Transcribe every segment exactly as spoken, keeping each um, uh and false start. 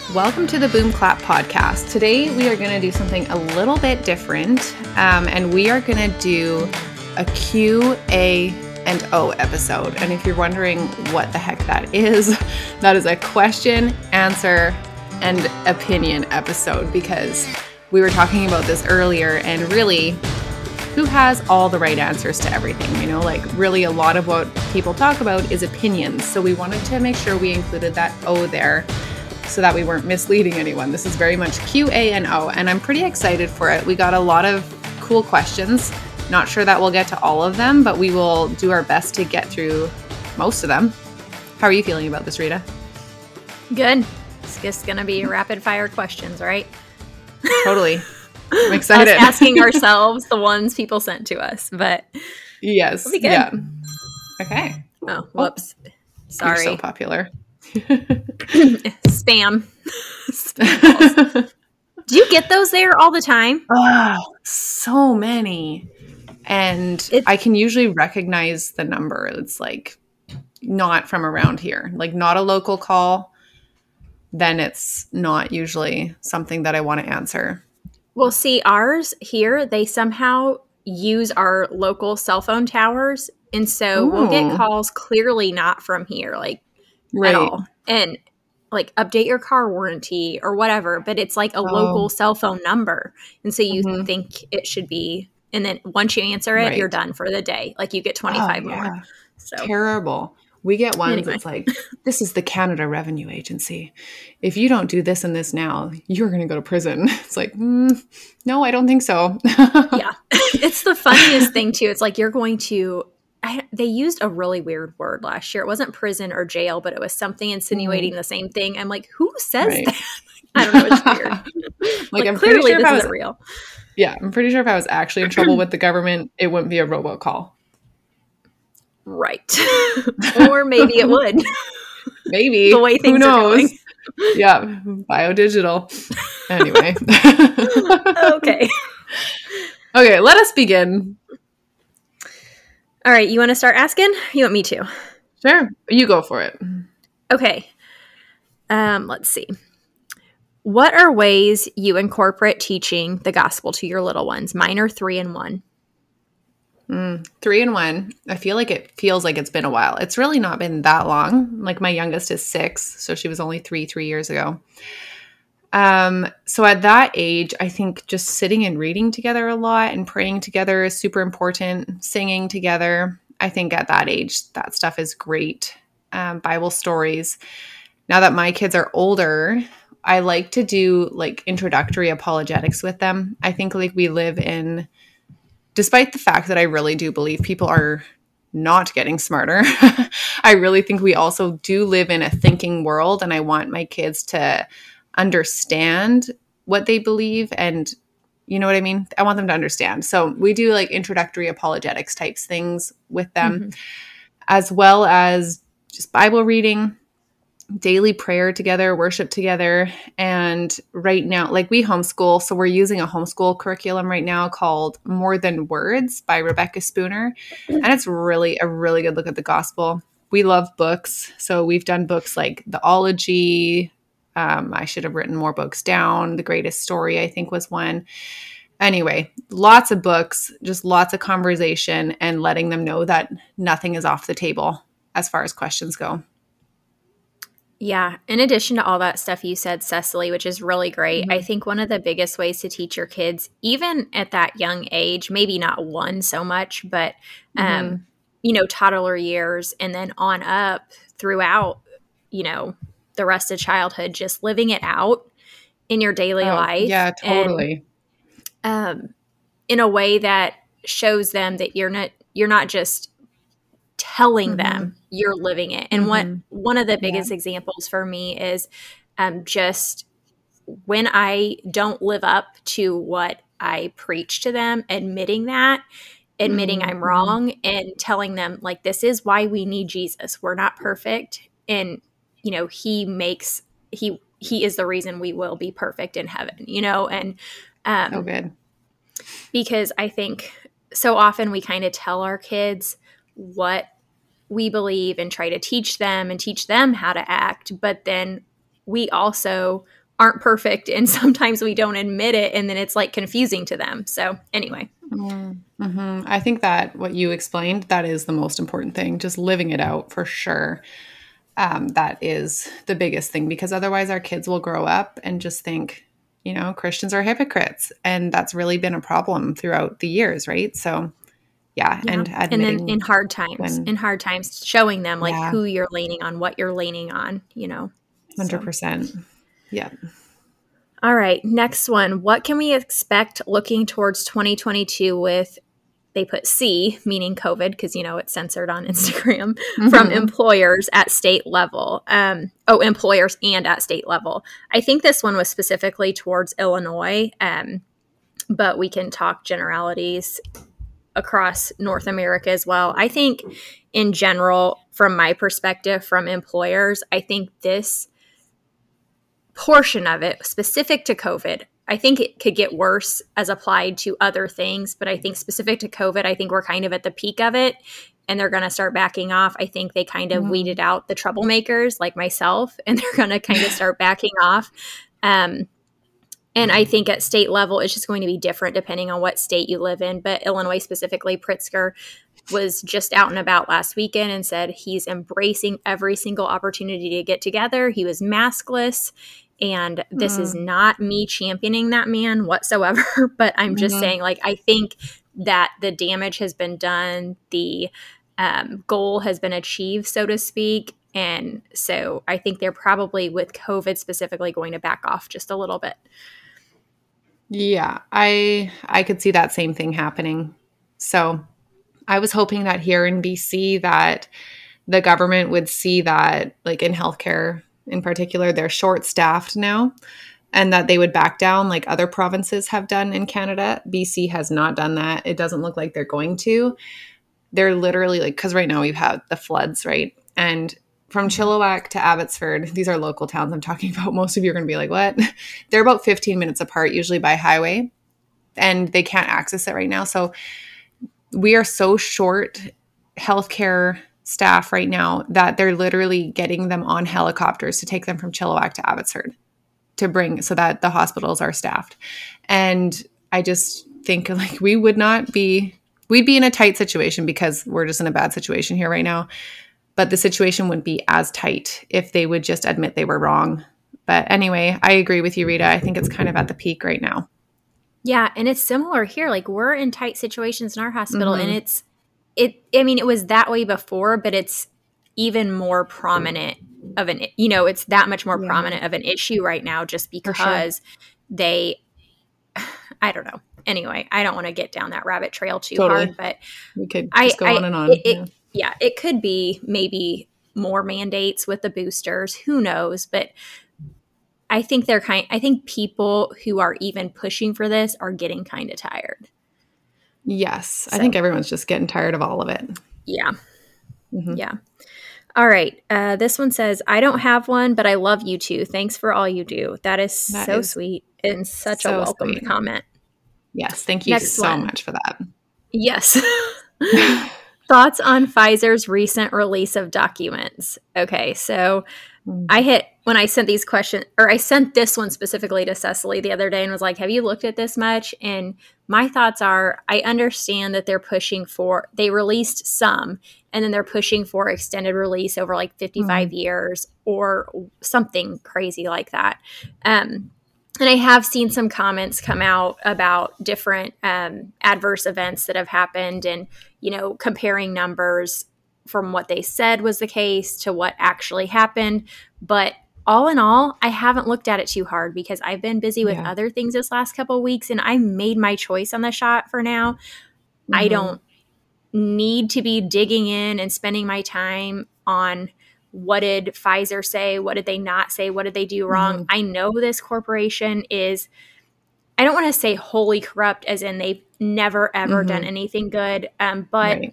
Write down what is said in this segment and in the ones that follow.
Welcome to the Boom Clap podcast. Today we are going to do something a little bit different, um, and we are going to do a Q, A, and O episode. And if you're wondering what the heck that is, that is a question, answer, and opinion episode, because we were talking about this earlier, and really, who has all the right answers to everything? You know, like really a lot of what people talk about is opinions. So we wanted to make sure we included that O there, so that we weren't misleading anyone. This is very much Q, A, and O, and I'm pretty excited for it. We got a lot of cool questions. Not sure that we'll get to all of them, but we will do our best to get through most of them. How are you feeling about this, Rita? Good. It's just going to be rapid fire questions, right? Totally. I'm excited. Us asking ourselves the ones people sent to us, but yes. it'll be good. Yeah. Okay. Oh, whoops. Oh, sorry. You're so popular. Spam. Spam calls. Do you get those there all the time? Oh, so many. And It's, I can usually recognize the number. It's like not from around here, like not a local call. Then it's not usually something that I want to answer. well, see, ours here, they somehow use our local cell phone towers. And so Ooh. we'll get calls clearly not from here, like Right. at all. And like update your car warranty or whatever, but it's like a Oh. local cell phone number. And so you Mhm. think it should be, and then once you answer it, Right. you're done for the day. Like you get twenty-five Oh, yeah. more. So Terrible. We get ones Anyway. that's like, this is the Canada Revenue Agency. If you don't do this and this now, you're going to go to prison. It's like, mm, no, I don't think so. yeah, it's the funniest thing too. It's like you're going to, I, they used a really weird word last year. It wasn't prison or jail, but it was something insinuating the same thing. I'm like, who says Right. that? I don't know. It's weird. like, like I'm pretty clearly sure if this I was, isn't real. yeah, I'm pretty sure if I was actually in trouble with the government, it wouldn't be a robocall. Right. Or maybe it would. Maybe. The way Who things are knows? going. Yeah. Biodigital. Anyway. Okay. Okay. Let us begin. All right. You want to start asking? You want me to? Sure. You go for it. Okay. Um, let's see. What are ways you incorporate teaching the gospel to your little ones? Mine are three and one. Mm, three and one. I feel like it feels like it's been a while. It's really not been that long. Like my youngest is six, so she was only three, three years ago. Um, so at that age, I think just sitting and reading together a lot and praying together is super important. Singing together. I think at that age, that stuff is great. Um, Bible stories. Now that my kids are older, I like to do like introductory apologetics with them. I think like we live in, despite the fact that I really do believe people are not getting smarter, I really think we also do live in a thinking world, and I want my kids to understand what they believe, and you know what I mean? I want them to understand. So we do like introductory apologetics types things with them, Mm-hmm. as well as just Bible reading, daily prayer together, worship together. And right now, like we homeschool, so we're using a homeschool curriculum right now called More Than Words by Rebecca Spooner. And it's really a really good look at the gospel. We love books. So we've done books like The Ology. Um, I should have written more books down. The Greatest Story, I think, was one. Anyway, lots of books, just lots of conversation, and letting them know that nothing is off the table as far as questions go. Yeah. In addition to all that stuff you said, Cecily, which is really great, Mm-hmm. I think one of the biggest ways to teach your kids, even at that young age, maybe not one so much, but, um, Mm-hmm. you know, toddler years and then on up throughout, you know, the rest of childhood, just living it out in your daily Oh, life. yeah, totally. And, um, in a way that shows them that you're not, you're not just telling Mhm. them, you're living it. And what Mhm. one of the biggest examples for me is um, just when I don't live up to what I preach to them, admitting that, admitting Mhm. I'm wrong, and telling them, like, this is why we need Jesus. We're not perfect. And, you know, he makes, he, he is the reason we will be perfect in heaven, you know? And, um, So good. because I think so often we kind of tell our kids what we believe and try to teach them and teach them how to act. But then we also aren't perfect, and sometimes we don't admit it, and then it's like confusing to them. So anyway. Mm-hmm. I think that what you explained, that is the most important thing, just living it out for sure. Um, that is the biggest thing, because otherwise our kids will grow up and just think, you know, Christians are hypocrites. And that's really been a problem throughout the years, right? So yeah. Yeah. And and then in hard times, when, in hard times, showing them like yeah. who you're leaning on, what you're leaning on, you know. one hundred percent. So. Yeah. All right. Next one. What can we expect looking towards twenty twenty-two with, they put C, meaning COVID, because, you know, it's censored on Instagram, mm-hmm. from employers at state level. Um, oh, employers and at state level. I think this one was specifically towards Illinois, um, but we can talk generalities across North America as well. I think in general, from my perspective, from employers, I think this portion of it, specific to COVID, I think it could get worse as applied to other things, but I think specific to COVID, I think we're kind of at the peak of it, and they're going to start backing off. I think they kind of mm-hmm. weeded out the troublemakers like myself, and they're going to kind of start backing off. Um, and I think at state level, it's just going to be different depending on what state you live in. But Illinois specifically, Pritzker was just out and about last weekend and said he's embracing every single opportunity to get together. He was maskless. And this mm. is not me championing that man whatsoever, but I'm just mm-hmm. saying, like, I think that the damage has been done. The um, goal has been achieved, so to speak. And so I think they're probably, with COVID specifically, going to back off just a little bit. Yeah, I I could see that same thing happening. So I was hoping that here in B C that the government would see that, like in healthcare in particular, they're short-staffed now, and that they would back down like other provinces have done in Canada. B C has not done that. It doesn't look like they're going to. They're literally like, because right now we've had the floods, right? And from Chilliwack to Abbotsford, these are local towns I'm talking about. Most of you are going to be like, what? They're about fifteen minutes apart, usually by highway, and they can't access it right now. So we are so short healthcare staff right now that they're literally getting them on helicopters to take them from Chilliwack to Abbotsford to bring, so that the hospitals are staffed. And I just think like we would not be, we'd be in a tight situation because we're just in a bad situation here right now. But the situation wouldn't be as tight if they would just admit they were wrong. But anyway, I agree with you, Rita. I think it's kind of at the peak right now. Yeah. And it's similar here. Like, we're in tight situations in our hospital, mm-hmm. and it's, It, I mean, it was that way before, but it's even more prominent of an, you know, it's that much more yeah. prominent of an issue right now, just because sure. they, I don't know. Anyway, I don't want to get down that rabbit trail too totally. hard, but we could just I, go I, on and on. It, yeah. It, yeah, it could be maybe more mandates with the boosters. Who knows? But I think they're kind, I think people who are even pushing for this are getting kind of tired. Yes. So, I think everyone's just getting tired of all of it. Yeah. Mm-hmm. Yeah. All right. Uh, this one says, I don't have one, but I love you two. Thanks for all you do. That is that so is sweet and such so a welcome sweet. comment. Yes. Thank you Next so one. much for that. Yes. Thoughts on Pfizer's recent release of documents. Okay. So mm. I hit, when I sent these questions, or I sent this one specifically to Cecily the other day and was like, have you looked at this much? And my thoughts are, I understand that they're pushing for, they released some, and then they're pushing for extended release over like fifty-five mm-hmm. years or something crazy like that. Um, and I have seen some comments come out about different um, adverse events that have happened, and, you know, comparing numbers from what they said was the case to what actually happened. But all in all, I haven't looked at it too hard because I've been busy with yeah. other things this last couple of weeks, and I made my choice on the shot for now. Mm-hmm. I don't need to be digging in and spending my time on what did Pfizer say? What did they not say? What did they do wrong? Mm-hmm. I know this corporation is, I don't want to say wholly corrupt as in they've never, ever mm-hmm. done anything good. Um, but right.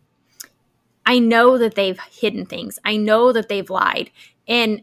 I know that they've hidden things. I know that they've lied. And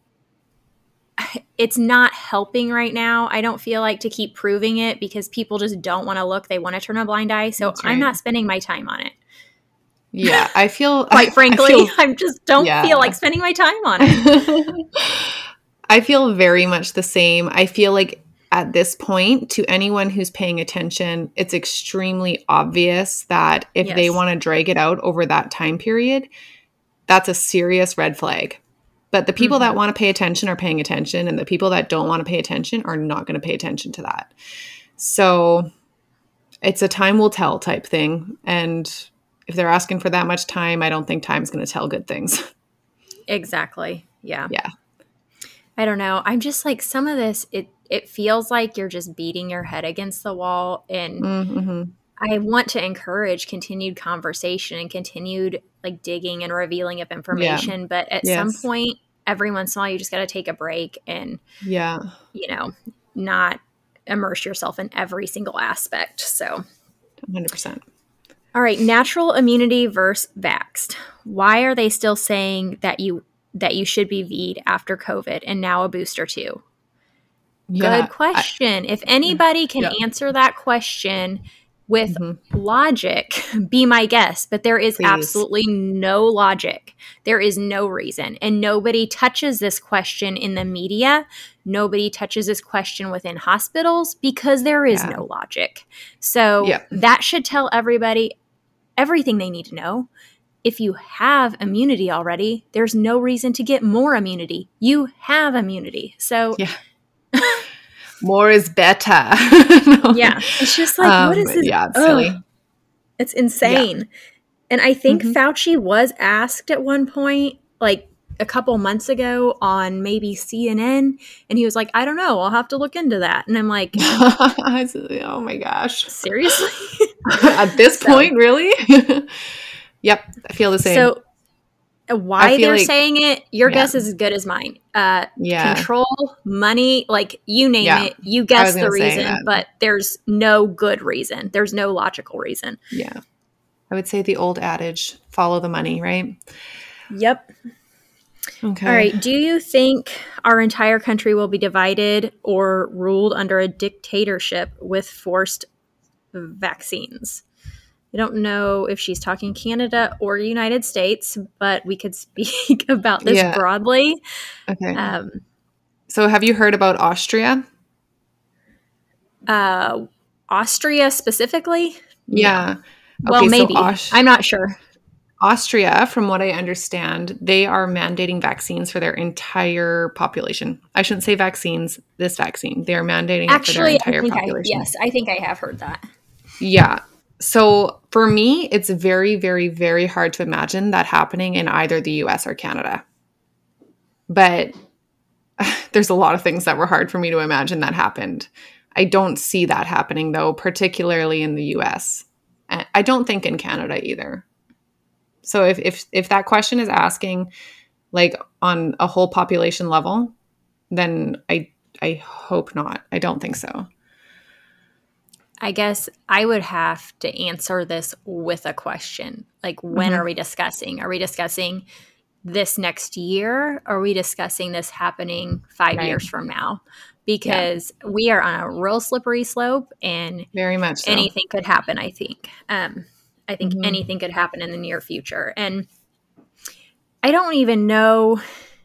it's not helping right now. I don't feel like to keep proving it because people just don't want to look. They want to turn a blind eye. So right. I'm not spending my time on it. Yeah, I feel quite frankly, I, feel, I just don't yeah. feel like spending my time on it. I feel very much the same. I feel like at this point, to anyone who's paying attention, it's extremely obvious that if Yes. they want to drag it out over that time period, that's a serious red flag. But the people Mm-hmm. that want to pay attention are paying attention, and the people that don't want to pay attention are not going to pay attention to that. So it's a time will tell type thing. And if they're asking for that much time, I don't think time's going to tell good things. Exactly. Yeah. Yeah. I don't know. I'm just like, some of this, it, it feels like you're just beating your head against the wall. And Mm-hmm. I want to encourage continued conversation and continued like digging and revealing of information. But at Yes. some point, every once in a while, you just got to take a break and, Yeah. you know, not immerse yourself in every single aspect. So, one hundred percent. all right, natural immunity versus vaxxed. Why are they still saying that you that you should be V'd after COVID and now a booster too? Yeah. Good question. I, if anybody can yeah. answer that question with Mm-hmm. logic, be my guest. But there is Please. absolutely no logic. There is no reason. And nobody touches this question in the media. Nobody touches this question within hospitals because there is Yeah. no logic. So Yeah. that should tell everybody everything they need to know. If you have immunity already, there's no reason to get more immunity. You have immunity. So Yeah. More is better. No. yeah, it's just like, Um, what is this? yeah, it's Ugh. silly. It's insane. And I think Mhm. Fauci was asked at one point, like a couple months ago on maybe C N N, and he was like, I don't know, I'll have to look into that. And I'm like, Oh my gosh. seriously? At this So- point, really? Yep. I feel the same. So why feel they're like- saying it, your yeah. guess is as good as mine. Uh, yeah. Control, money, like you name Yeah. it, you I guess was the gonna say reason, that. but there's no good reason. There's no logical reason. Yeah. I would say the old adage, follow the money, right? Yep. Okay. All right. Do you think our entire country will be divided or ruled under a dictatorship with forced vaccines? I don't know if she's talking Canada or United States, but we could speak about this Yeah. broadly. Okay. Um, So have you heard about Austria? uh, Austria specifically? Yeah. Well, Okay, so maybe. Aus- I'm not sure. Austria, from what I understand, they are mandating vaccines for their entire population. I shouldn't say vaccines, this vaccine. They are mandating it for their Actually, I entire think I, population. yes, I think I have heard that. Yeah. So for me, it's very, very, very hard to imagine that happening in either the U S or Canada. But there's a lot of things that were hard for me to imagine that happened. I don't see that happening, though, particularly in the U S. And I don't think in Canada either. So if, if if that question is asking like on a whole population level, then I I hope not. I don't think so. I guess I would have to answer this with a question. Like, when Mhm. are we discussing? Are we discussing this next year? Or are we discussing this happening five Right. years from now? Because we are on a real slippery slope and Very much so. anything could happen, I think. Um, I think Mhm. anything could happen in the near future. And I don't even know.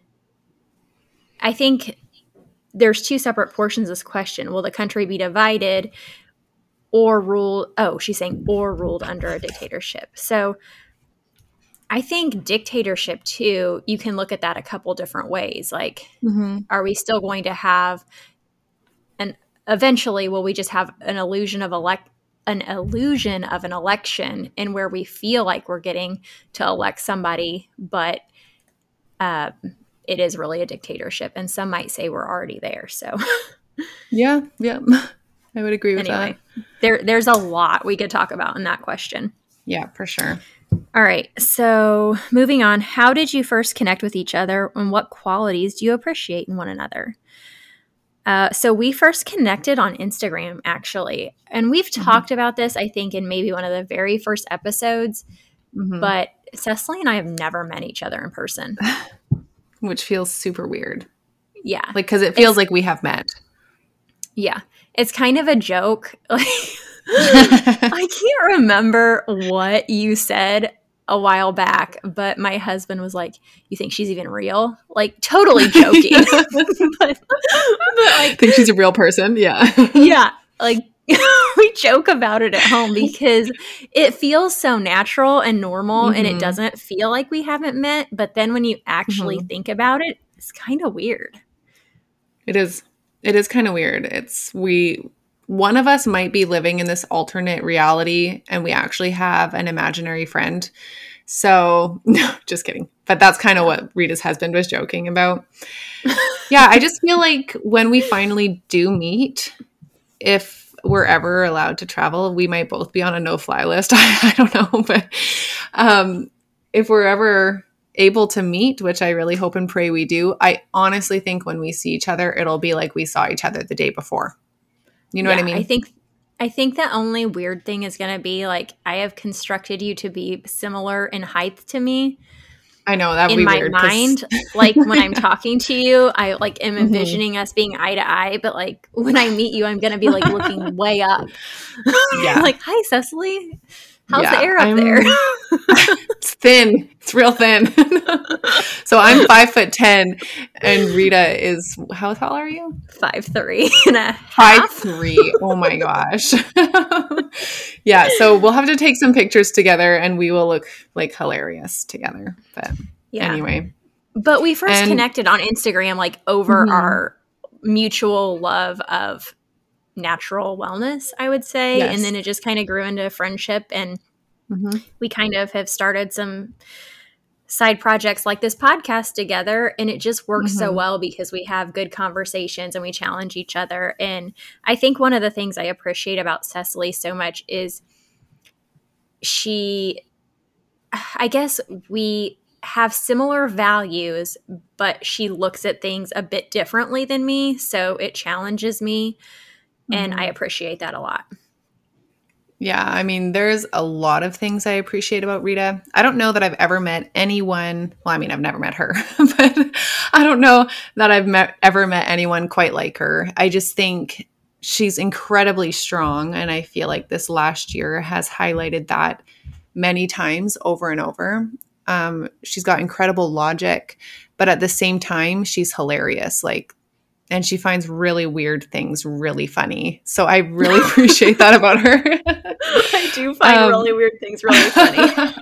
I think there's two separate portions of this question. Will the country be divided or ruled? Oh, she's saying or ruled under a dictatorship. So I think dictatorship too, you can look at that a couple different ways. Like, Mhm. are we still going to have an eventually will we just have an illusion of elect an illusion of an election and where we feel like we're getting to elect somebody, but uh, it is really a dictatorship, and some might say we're already there. So Yeah, yeah. I would agree with anyway, that. there there's a lot we could talk about in that question. Yeah, for sure. All right, so moving on, how did you first connect with each other, and what qualities do you appreciate in one another? Uh, so we first connected on Instagram, actually, and we've Mhm. talked about this, I think, in maybe one of the very first episodes, Mhm. but Cecily and I have never met each other in person. Which feels super weird. Yeah. Like, because it feels It's- like we have met. Yeah. It's kind of a joke. Like, I can't remember what you said a while back, but my husband was like, "You think she's even real?" Like, totally joking. but, but like, think she's a real person? Yeah. yeah. Like, we joke about it at home because it feels so natural and normal, mm-hmm. and it doesn't feel like we haven't met. But then when you actually mm-hmm. think about it, it's kind of weird. It is. It is kind of weird. It's we. One of us might be living in this alternate reality, and we actually have an imaginary friend. So, no, just kidding. But that's kind of what Rita's husband was joking about. Yeah, I just feel like when we finally do meet, if we're ever allowed to travel, we might both be on a no-fly list. I, I don't know. But um, if we're ever able to meet, which I really hope and pray we do, I honestly think when we see each other, it'll be like we saw each other the day before. You know yeah, what I mean? I think I think the only weird thing is going to be like I have constructed you to be similar in height to me. I know that would be weird. In my mind, like when I'm talking to you, I like am envisioning mm-hmm. us being eye to eye. But like when I meet you, I'm going to be like looking way up. Yeah, like hi, Cecily. How's yeah, the air up I'm, there? It's thin. It's real thin. So I'm five foot ten, and Rita is how tall are you? Five three and a half. Five three. Oh my gosh. Yeah. So we'll have to take some pictures together, and we will look like hilarious together. But yeah. Anyway. But we first and, connected on Instagram, like over mm-hmm. our mutual love of natural wellness, I would say. Yes. And then it just kind of grew into a friendship, and mm-hmm. we kind of have started some side projects like this podcast together, and it just works mm-hmm. so well because we have good conversations and we challenge each other. And I think one of the things I appreciate about Cecily so much is she, I guess we have similar values, but she looks at things a bit differently than me. So it challenges me. And I appreciate that a lot. Yeah, I mean, there's a lot of things I appreciate about Rita. I don't know that I've ever met anyone. Well, I mean, I've never met her, but I don't know that I've met, ever met anyone quite like her. I just think she's incredibly strong. And I feel like this last year has highlighted that many times over and over. Um, she's got incredible logic, but at the same time, she's hilarious. Like, and she finds really weird things really funny. So I really appreciate that about her. I do find um, really weird things really funny.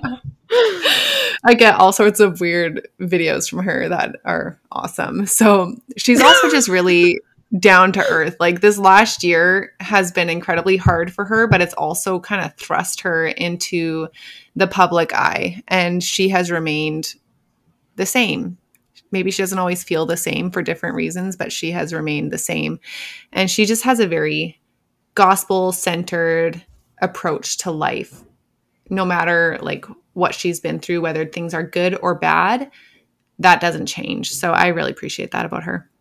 I get all sorts of weird videos from her that are awesome. So she's also just really down to earth. Like this last year has been incredibly hard for her, but it's also kind of thrust her into the public eye. And she has remained the same. Maybe she doesn't always feel the same for different reasons, but she has remained the same. And she just has a very gospel-centered approach to life. No matter like what she's been through, whether things are good or bad, that doesn't change. So I really appreciate that about her.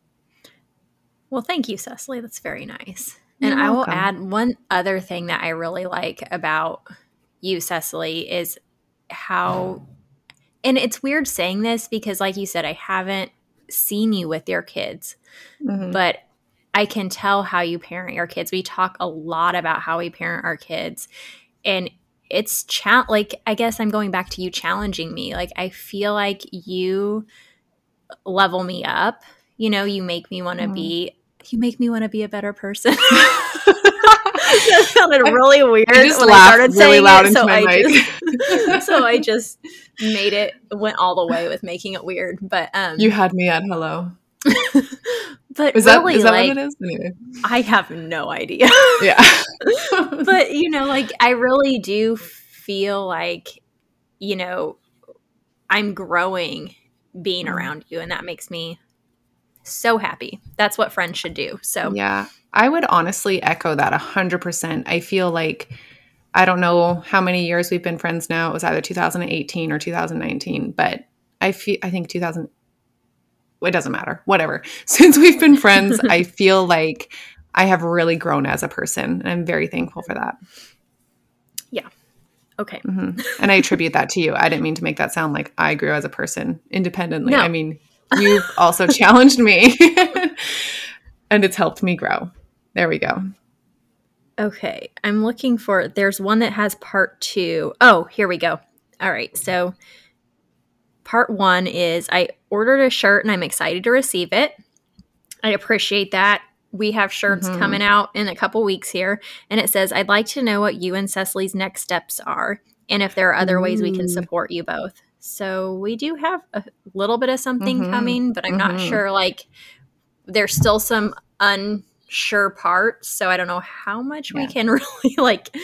Well, thank you, Cecily. That's very nice. You're and welcome. I will add one other thing that I really like about you, Cecily, is how... And it's weird saying this because, like you said, I haven't seen you with your kids, mm-hmm. but I can tell how you parent your kids. We talk a lot about how we parent our kids, and it's cha- like, I guess I'm going back to you challenging me. Like, I feel like you level me up. You know, you make me want to mm-hmm. be, you make me want to be a better person. That sounded really weird I just when I started really saying loud it, into so my I mic. Just, so I just made it went all the way with making it weird. But um, you had me at hello. But is really, that, is that like, what it is? Anyway. I have no idea. Yeah. But you know, like I really do feel like, you know, I'm growing being mm. around you, and that makes me so happy. That's what friends should do. So yeah. I would honestly echo that one hundred percent. I feel like, I don't know how many years we've been friends now. It was either two thousand eighteen or two thousand nineteen, but I feel, I think two thousand, it doesn't matter, whatever. Since we've been friends, I feel like I have really grown as a person, and I'm very thankful for that. Yeah. Okay. Mm-hmm. And I attribute that to you. I didn't mean to make that sound like I grew as a person independently. No. I mean, you've also challenged me and it's helped me grow. There we go. Okay. I'm looking for, there's one that has part two. Oh, here we go. All right. So part one is I ordered a shirt and I'm excited to receive it. I appreciate that. We have shirts Mm-hmm. coming out in a couple weeks here, and it says, I'd like to know what you and Cecily's next steps are and if there are other ways we can Ooh. support you both. So we do have a little bit of something Mm-hmm. coming, but I'm not Mm-hmm. sure, like, there's still some unsure parts, so I don't know how much Yeah. we can really, like,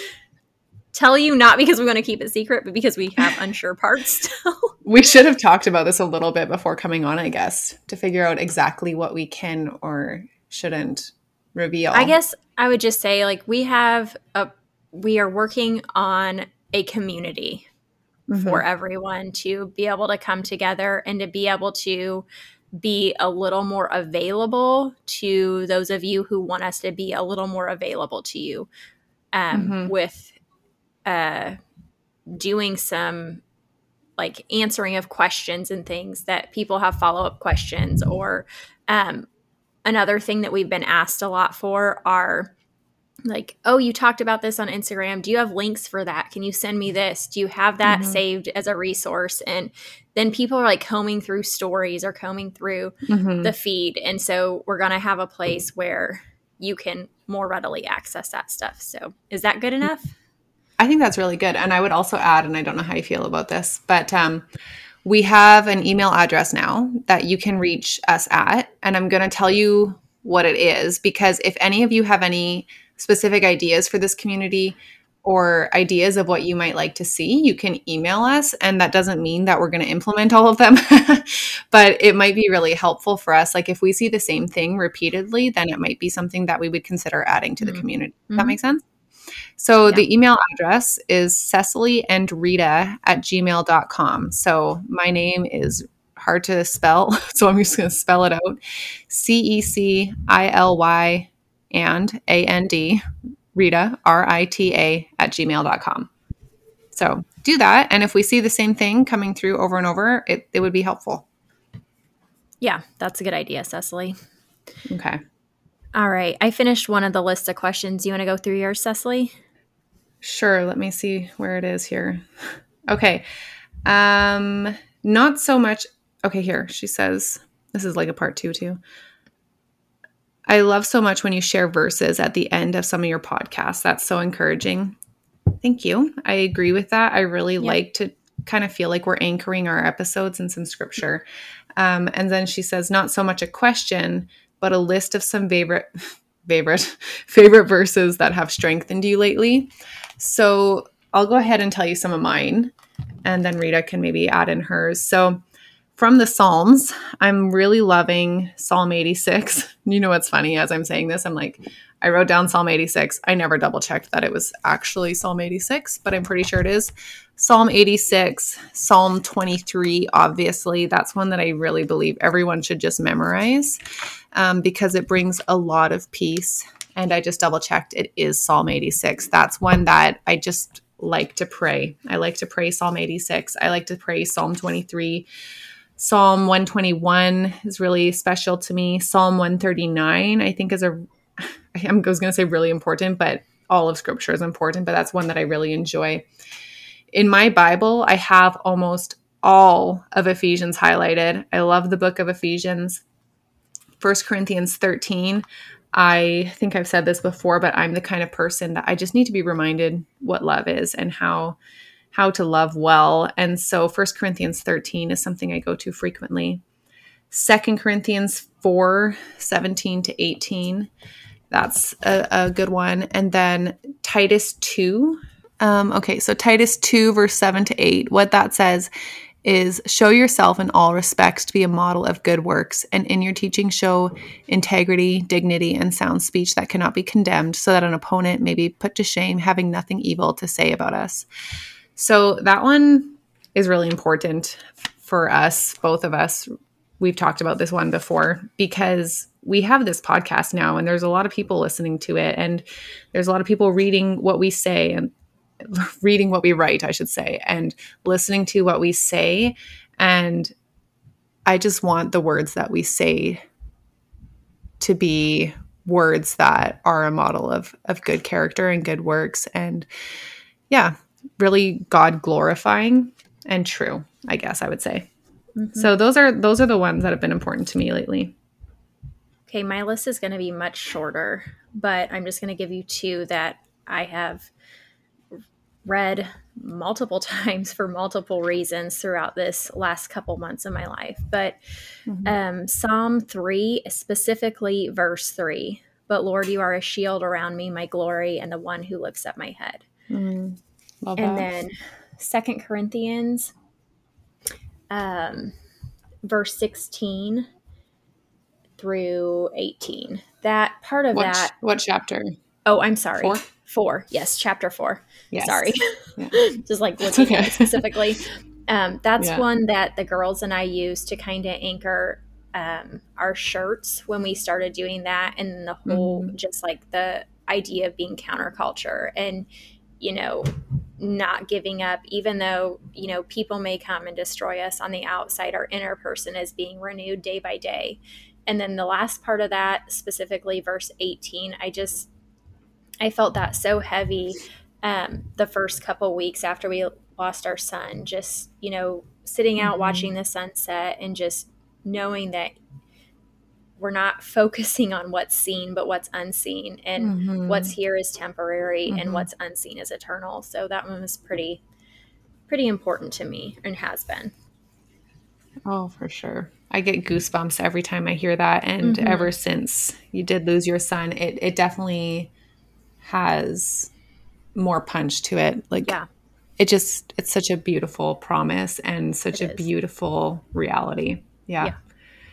tell you, not because we want to keep it secret, but because we have unsure parts still. We should have talked about this a little bit before coming on, I guess, to figure out exactly what we can or shouldn't reveal. I guess I would just say, like, we have a, we are working on a community Mhm. for everyone to be able to come together and to be able to be a little more available to those of you who want us to be a little more available to you, um, Mhm. with uh, doing some, like, answering of questions and things that people have follow-up questions, or um, another thing that we've been asked a lot for are, like, oh, you talked about this on Instagram. Do you have links for that? Can you send me this? Do you have that Mhm. saved as a resource? And then people are, like, combing through stories or combing through Mhm. the feed. And so we're going to have a place where you can more readily access that stuff. So is that good enough? I think that's really good. And I would also add, and I don't know how you feel about this, but um, we have an email address now that you can reach us at. And I'm going to tell you what it is, because if any of you have any specific ideas for this community or ideas of what you might like to see, you can email us. And that doesn't mean that we're going to implement all of them, but it might be really helpful for us. Like, if we see the same thing repeatedly, then it might be something that we would consider adding to the Mhm. community. Does Mhm. that make sense? So Yeah. the email address is Cecily and Rita at gmail dot com. So my name is hard to spell, so I'm just going to spell it out. C E C I L Y and A N D, Rita, R I T A, at gmail dot com. So do that. And if we see the same thing coming through over and over, it, it would be helpful. Yeah, that's a good idea, Cecily. Okay. All right. I finished one of the list of questions. You want to go through yours, Cecily? Sure. Let me see where it is here. Okay. Um, not so much. Okay, here. She says, this is like a part two too. I love so much when you share verses at the end of some of your podcasts. That's so encouraging. Thank you. I agree with that. I really Yep. like to kind of feel like we're anchoring our episodes in some scripture. Um, and then she says, not so much a question, but a list of some favorite, favorite, favorite verses that have strengthened you lately. So I'll go ahead and tell you some of mine, and then Rita can maybe add in hers. So from the Psalms, I'm really loving Psalm eighty-six. You know what's funny? As I'm saying this, I'm like, I wrote down Psalm eighty-six. I never double checked that it was actually Psalm eighty-six, but I'm pretty sure it is. Psalm eighty-six, Psalm twenty-three, obviously. That's one that I really believe everyone should just memorize, um, because it brings a lot of peace. And I just double checked. It is Psalm eighty-six. That's one that I just like to pray. I like to pray Psalm eighty-six. I like to pray Psalm twenty-three. Psalm one twenty-one is really special to me. Psalm one thirty-nine, I think, is a, I was going to say really important, but all of scripture is important, but that's one that I really enjoy. In my Bible, I have almost all of Ephesians highlighted. I love the book of Ephesians. First Corinthians thirteen. I think I've said this before, but I'm the kind of person that I just need to be reminded what love is and how how to love well. And so First Corinthians thirteen is something I go to frequently. Second Corinthians four, seventeen to eighteen. That's a, a good one. And then Titus two. Um, okay, so Titus two, verse seven to eight. What that says is, show yourself in all respects to be a model of good works, and in your teaching show integrity, dignity, and sound speech that cannot be condemned, so that an opponent may be put to shame, having nothing evil to say about us. So that one is really important for us, both of us. We've talked about this one before because we have this podcast now, and there's a lot of people listening to it, and there's a lot of people reading what we say and reading what we write, I should say, and listening to what we say. And I just want the words that we say to be words that are a model of, of good character and good works. And yeah, really God glorifying. and true, I guess I would say. Mm-hmm. So those are those are the ones that have been important to me lately. Okay, my list is going to be much shorter, but I'm just going to give you two that I have read multiple times for multiple reasons throughout this last couple months of my life. But mm-hmm. um, Psalm three, specifically verse three, but Lord, you are a shield around me, my glory, and the one who lifts up my head. Mm, love and that. then Second Corinthians, um, verse sixteen through eighteen. That part of what, that. What chapter? Oh, I'm sorry. Four? Four. Yes, chapter four. Yes. Sorry. Yeah. Just like looking okay. at it specifically. Um, that's yeah. one that the girls and I used to kind of anchor um, our shirts when we started doing that, and the whole mm-hmm. just like the idea of being counterculture and, you know, not giving up, even though, you know, people may come and destroy us on the outside, our inner person is being renewed day by day. And then the last part of that, specifically verse eighteen, I just, I felt that so heavy um, the first couple weeks after we lost our son, just, you know, sitting out, mm-hmm. watching the sunset and just knowing that we're not focusing on what's seen, but what's unseen, and mm-hmm. what's here is temporary mm-hmm. and what's unseen is eternal. So that one was pretty, pretty important to me and has been. Oh, for sure. I get goosebumps every time I hear that. And mm-hmm. ever since you did lose your son, it, it definitely has more punch to it. Like, yeah. it just, it's such a beautiful promise and such it a is. beautiful reality. Yeah. yeah.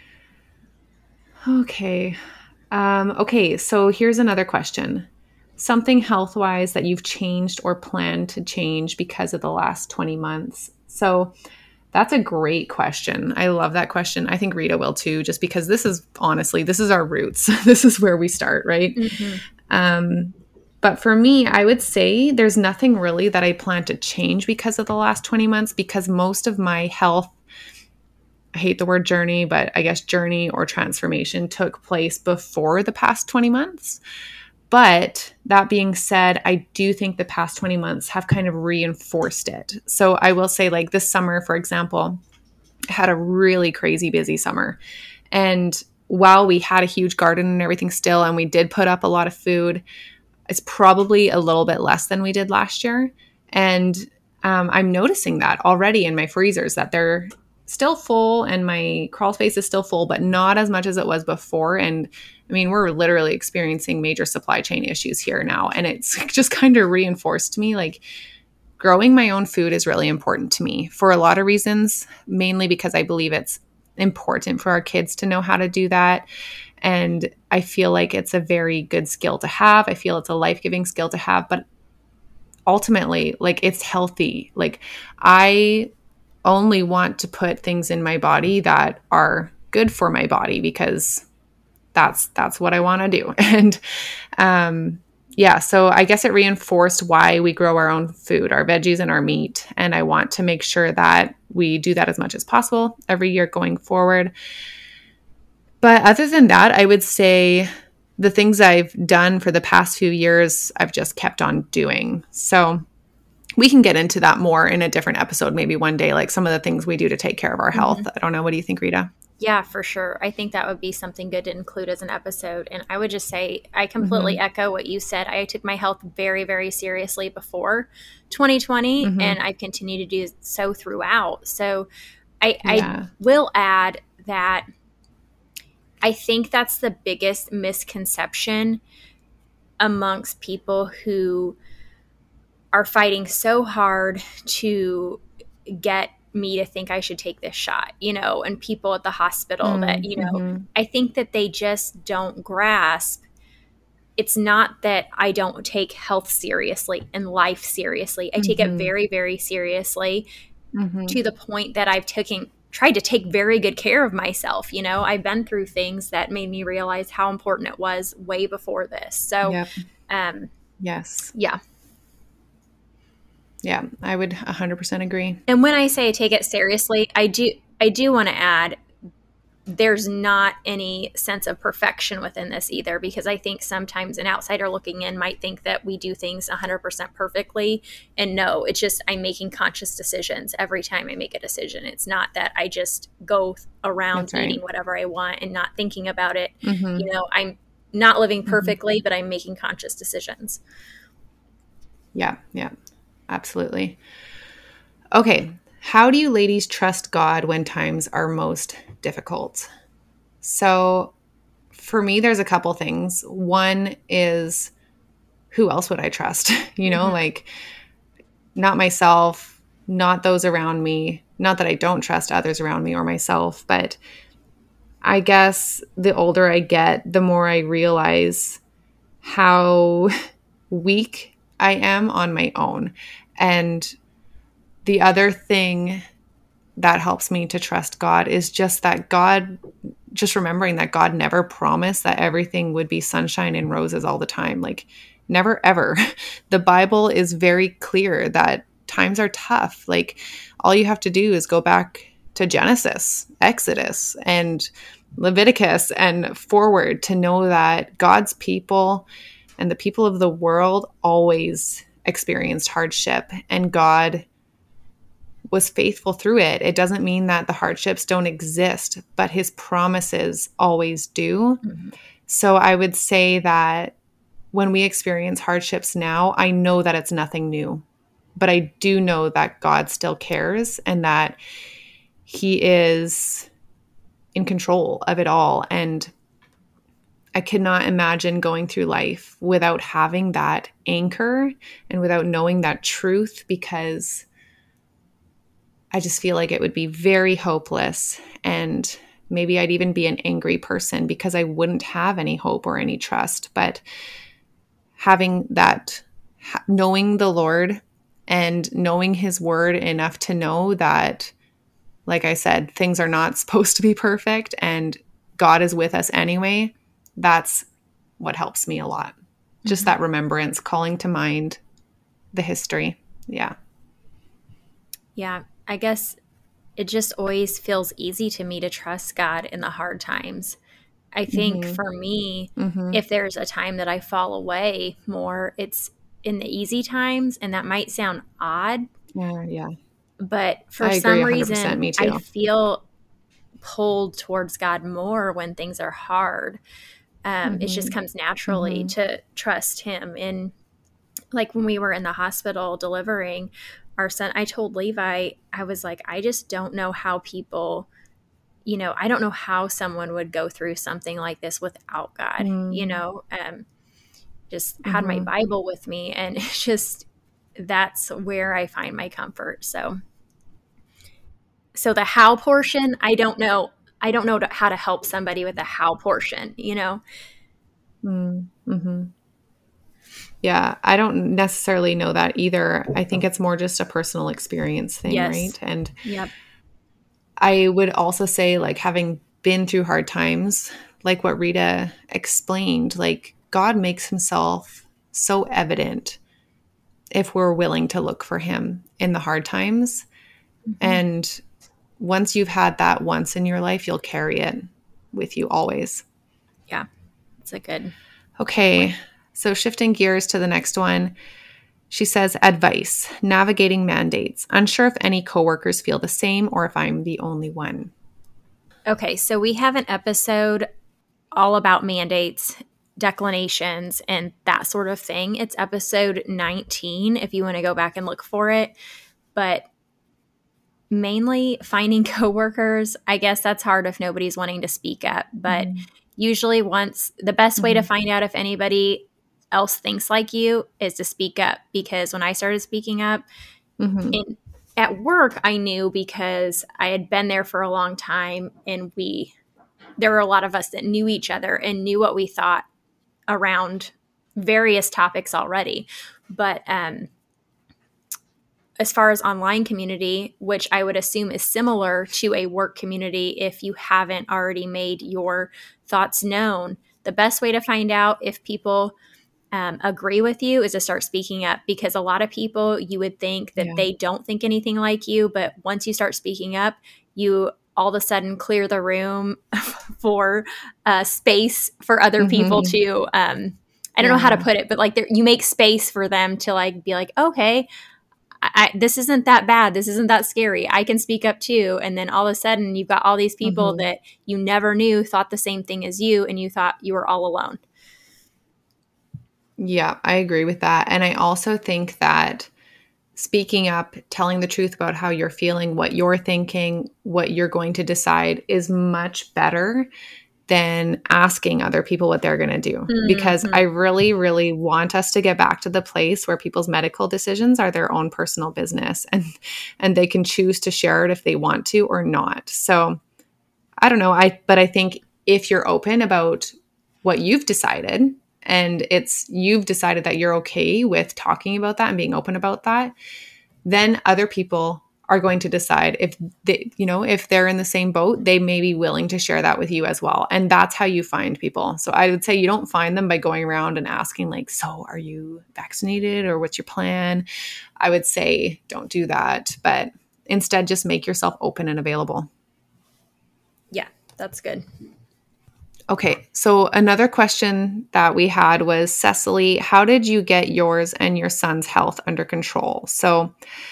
Okay. Um, okay. So here's another question. Something health-wise that you've changed or planned to change because of the last twenty months. So that's a great question. I love that question. I think Rita will too, just because this is honestly, this is our roots. This is where we start, right? Mm-hmm. Um, but for me, I would say there's nothing really that I plan to change because of the last twenty months, because most of my health, I hate the word journey, but I guess journey or transformation took place before the past twenty months. But that being said, I do think the past twenty months have kind of reinforced it. So I will say, like this summer, for example, I had a really crazy busy summer. And while we had a huge garden and everything still, and we did put up a lot of food, it's probably a little bit less than we did last year. And um, I'm noticing that already in my freezers, that they're still full and my crawl space is still full, but not as much as it was before. And I mean, we're literally experiencing major supply chain issues here now. And it's just kind of reinforced to me, like, growing my own food is really important to me for a lot of reasons, mainly because I believe it's important for our kids to know how to do that. And I feel like it's a very good skill to have. I feel it's a life-giving skill to have, but ultimately, like, it's healthy. Like, I only want to put things in my body that are good for my body, because that's that's what I want to do. And um, yeah, so I guess it reinforced why we grow our own food, our veggies and our meat. And I want to make sure that we do that as much as possible every year going forward. But other than that, I would say the things I've done for the past few years, I've just kept on doing. So we can get into that more in a different episode, maybe one day, like some of the things we do to take care of our health. Mm-hmm. I don't know. What do you think, Rita? Yeah, for sure. I think that would be something good to include as an episode. And I would just say, I completely mm-hmm. echo what you said. I took my health very, very seriously before twenty twenty, mm-hmm. and I've continued to do so throughout. So I, yeah. I will add that I think that's the biggest misconception amongst people who are fighting so hard to get me to think I should take this shot, you know, and people at the hospital mm, that, you know, mm-hmm. I think that they just don't grasp. It's not that I don't take health seriously and life seriously. I mm-hmm. take it very, very seriously mm-hmm. to the point that I've taken, tried to take very good care of myself. You know, I've been through things that made me realize how important it was way before this. So, yep. um, yes. Yeah. Yeah, I would one hundred percent agree. And when I say take it seriously, I do I do want to add there's not any sense of perfection within this either, because I think sometimes an outsider looking in might think that we do things one hundred percent perfectly. And no, it's just I'm making conscious decisions every time I make a decision. It's not that I just go around right. eating whatever I want and not thinking about it. Mm-hmm. You know, I'm not living perfectly, mm-hmm. but I'm making conscious decisions. Yeah, yeah, absolutely. Okay. How do you ladies trust God when times are most difficult? So for me, there's a couple things. One is, who else would I trust? You know, mm-hmm. like not myself, not those around me. Not that I don't trust others around me or myself, but I guess the older I get, the more I realize how weak I am on my own. And the other thing that helps me to trust God is just that God, just remembering that God never promised that everything would be sunshine and roses all the time. Like never, ever. The Bible is very clear that times are tough. Like all you have to do is go back to Genesis, Exodus, and Leviticus and forward to know that God's people and the people of the world always experienced hardship, and God was faithful through it. It doesn't mean that the hardships don't exist, but his promises always do. Mm-hmm. So I would say that when we experience hardships now, I know that it's nothing new, but I do know that God still cares and that he is in control of it all. And I cannot imagine going through life without having that anchor and without knowing that truth, because I just feel like it would be very hopeless, and maybe I'd even be an angry person because I wouldn't have any hope or any trust. But having that, knowing the Lord and knowing his word enough to know that, like I said, things are not supposed to be perfect and God is with us anyway, that's what helps me a lot. Mm-hmm. Just that remembrance, calling to mind the history. Yeah. Yeah. I guess it just always feels easy to me to trust God in the hard times. I think mm-hmm. for me, mm-hmm. if there's a time that I fall away more, it's in the easy times. And that might sound odd. Yeah. yeah. But for some reason, I feel pulled towards God more when things are hard. Um, mm-hmm. It just comes naturally mm-hmm. to trust him. And like when we were in the hospital delivering our son, I told Levi, I was like, I just don't know how people, you know, I don't know how someone would go through something like this without God, mm. you know, um, just mm-hmm. had my Bible with me, and it's just, that's where I find my comfort. So, so the how portion, I don't know. I don't know how to help somebody with the how portion, you know? Mm-hmm. Yeah, I don't necessarily know that either. I think it's more just a personal experience thing, yes. right? And yep. I would also say, like, having been through hard times, like what Rita explained, like God makes himself so evident if we're willing to look for him in the hard times. Mm-hmm. And once you've had that once in your life, you'll carry it with you always. Yeah, it's a good. Okay. So shifting gears to the next one, she says, advice, navigating mandates. Unsure if any coworkers feel the same or if I'm the only one. Okay, so we have an episode all about mandates, declinations, and that sort of thing. It's episode nineteen if you want to go back and look for it. But mainly finding coworkers, I guess that's hard if nobody's wanting to speak up. But mm-hmm. usually once, the best way mm-hmm. to find out if anybody else thinks like you is to speak up, because when I started speaking up mm-hmm. in, at work, I knew because I had been there for a long time, and we there were a lot of us that knew each other and knew what we thought around various topics already. But um, as far as online community, which I would assume is similar to a work community if you haven't already made your thoughts known, the best way to find out if people Um, agree with you is to start speaking up, because a lot of people, you would think that yeah. they don't think anything like you, but once you start speaking up, you all of a sudden clear the room for uh, space for other Mm-hmm. people to, um, I don't Yeah. know how to put it, but like you make space for them to like be like, okay, I, I, this isn't that bad. This isn't that scary. I can speak up too. And then all of a sudden you've got all these people Mm-hmm. that you never knew thought the same thing as you, and you thought you were all alone. Yeah, I agree with that. And I also think that speaking up, telling the truth about how you're feeling, what you're thinking, what you're going to decide is much better than asking other people what they're going to do. Mm-hmm. Because I really, really want us to get back to the place where people's medical decisions are their own personal business, and and they can choose to share it if they want to or not. So I don't know. I but I think if you're open about what you've decided, and it's you've decided that you're okay with talking about that and being open about that, then other people are going to decide if they, you know, if they're in the same boat, they may be willing to share that with you as well. And that's how you find people. So I would say you don't find them by going around and asking like, so are you vaccinated or what's your plan? I would say don't do that, but instead just make yourself open and available. Yeah, that's good. Okay, so another question that we had was, Cecily, how did you get yours and your son's health under control? So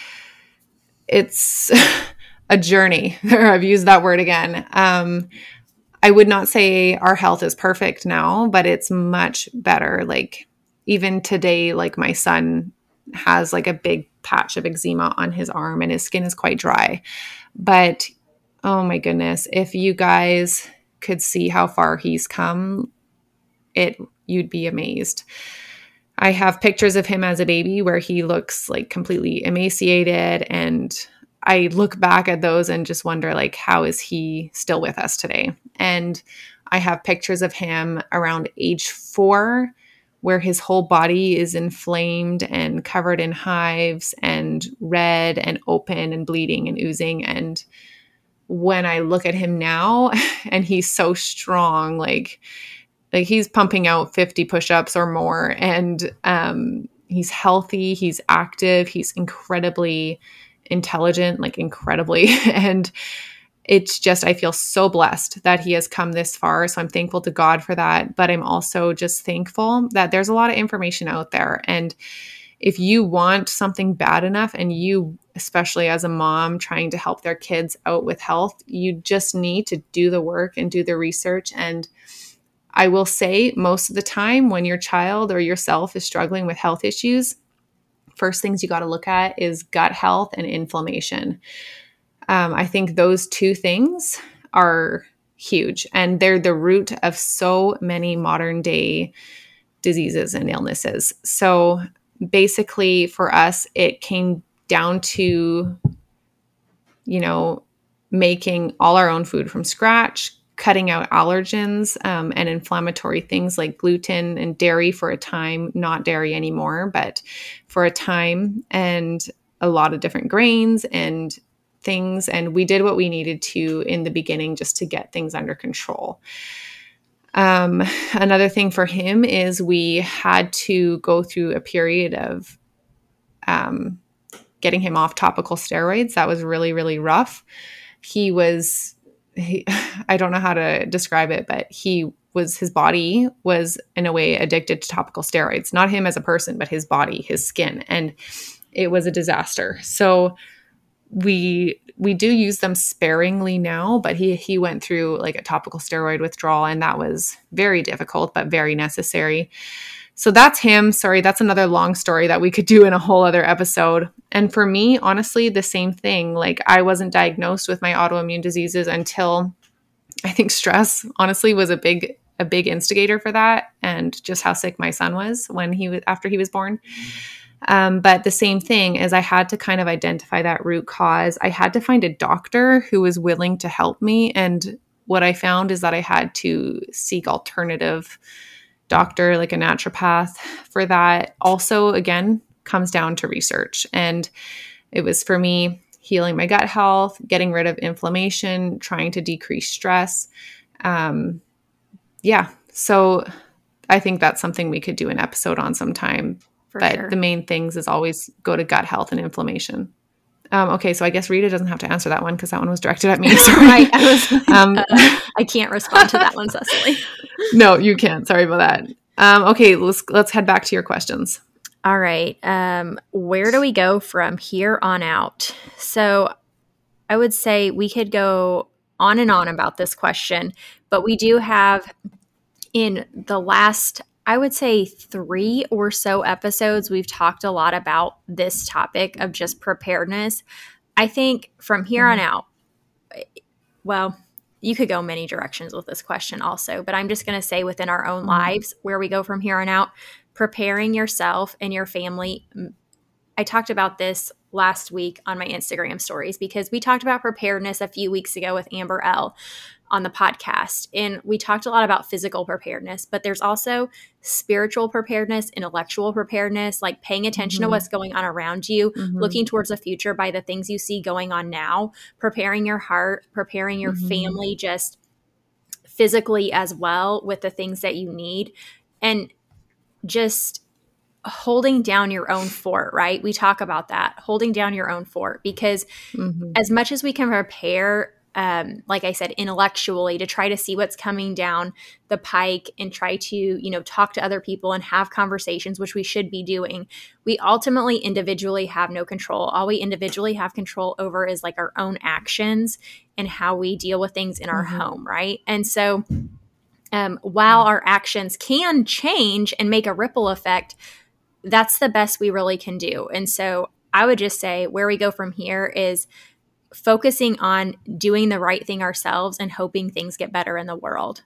it's a journey. I've used that word again. Um, I would not say our health is perfect now, but it's much better. Like even today, like my son has like a big patch of eczema on his arm and his skin is quite dry. But oh my goodness, if you guys could see how far he's come, it you'd be amazed. I have pictures of him as a baby where he looks like completely emaciated, and I look back at those and just wonder like, how is he still with us today? And I have pictures of him around age four where his whole body is inflamed and covered in hives and red and open and bleeding and oozing. And when I look at him now and he's so strong, like, like he's pumping out fifty push-ups or more, and um, he's healthy, he's active, he's incredibly intelligent, like incredibly. And it's just, I feel so blessed that he has come this far. So I'm thankful to God for that. But I'm also just thankful that there's a lot of information out there. And if you want something bad enough, and you, especially as a mom trying to help their kids out with health, you just need to do the work and do the research. And I will say most of the time when your child or yourself is struggling with health issues, first things you got to look at is gut health and inflammation. Um, I think those two things are huge, and they're the root of so many modern day diseases and illnesses. So basically for us, it came down to, you know, making all our own food from scratch, cutting out allergens um, and inflammatory things like gluten and dairy for a time, not dairy anymore, but for a time, and a lot of different grains and things. And we did what we needed to in the beginning just to get things under control. Um, another thing for him is we had to go through a period of um, getting him off topical steroids. That was really, really rough. He was He, I don't know how to describe it, but he was, his body was in a way addicted to topical steroids, not him as a person, but his body, his skin. And it was a disaster. So we, we do use them sparingly now, but he, he went through like a topical steroid withdrawal, and that was very difficult, but very necessary. So that's him. Sorry, that's another long story that we could do in a whole other episode. And for me, honestly, the same thing. Like I wasn't diagnosed with my autoimmune diseases until I think stress, honestly, was a big a big instigator for that, and just how sick my son was when he was after he was born. Um, but the same thing is I had to kind of identify that root cause. I had to find a doctor who was willing to help me. And what I found is that I had to seek alternative doctor, like a naturopath for that. Also, again, comes down to research. And it was for me healing my gut health, getting rid of inflammation, trying to decrease stress. Um, yeah. So I think that's something we could do an episode on sometime. For but sure. The main things is always go to gut health and inflammation. Um, okay, so I guess Rita doesn't have to answer that one because that one was directed at me. Sorry. Right. I was like, um, uh, I can't respond to that one, Cecily. No, you can't. Sorry about that. Um, okay, let's let's head back to your questions. All right. Um, where do we go from here on out? So I would say we could go on and on about this question, but we do have in the last, I would say three or so episodes, we've talked a lot about this topic of just preparedness. I think from here mm-hmm. on out, well, you could go many directions with this question also, but I'm just going to say within our own mm-hmm. lives, where we go from here on out, preparing yourself and your family. I talked about this last week on my Instagram stories because we talked about preparedness a few weeks ago with Amber L on the podcast. And we talked a lot about physical preparedness, but there's also spiritual preparedness, intellectual preparedness, like paying attention mm-hmm. to what's going on around you, mm-hmm. looking towards the future by the things you see going on now, preparing your heart, preparing your mm-hmm. family just physically as well with the things that you need, and just holding down your own fort, right? We talk about that, holding down your own fort, because mm-hmm. as much as we can prepare, um, like I said, intellectually to try to see what's coming down the pike and try to, you know, talk to other people and have conversations, which we should be doing, we ultimately individually have no control. All we individually have control over is like our own actions and how we deal with things in our mm-hmm. home, right? And so um, while our actions can change and make a ripple effect, that's the best we really can do. And so I would just say where we go from here is focusing on doing the right thing ourselves and hoping things get better in the world.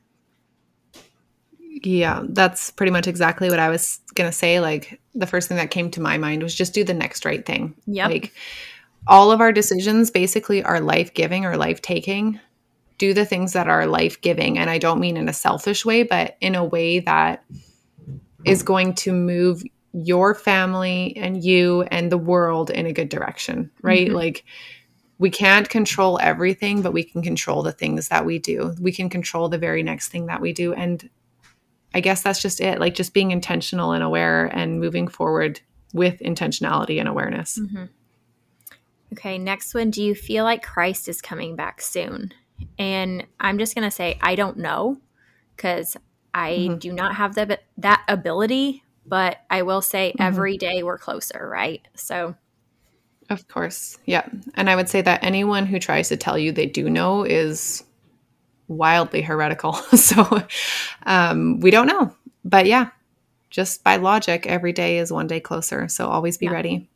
Yeah, that's pretty much exactly what I was going to say. Like the first thing that came to my mind was just do the next right thing. Yep. Like all of our decisions basically are life-giving or life-taking. Do the things that are life-giving. And I don't mean in a selfish way, but in a way that is going to move your family and you and the world in a good direction, right? Mm-hmm. Like we can't control everything, but we can control the things that we do. We can control the very next thing that we do. And I guess that's just it. Like just being intentional and aware and moving forward with intentionality and awareness. Mm-hmm. Okay. Next one. Do you feel like Christ is coming back soon? And I'm just going to say, I don't know, because I mm-hmm. do not have the, that ability, but I will say mm-hmm. every day we're closer, right? So. Of course. Yeah. And I would say that anyone who tries to tell you they do know is wildly heretical. So um, we don't know. But yeah, just by logic, every day is one day closer. So always be yeah. ready.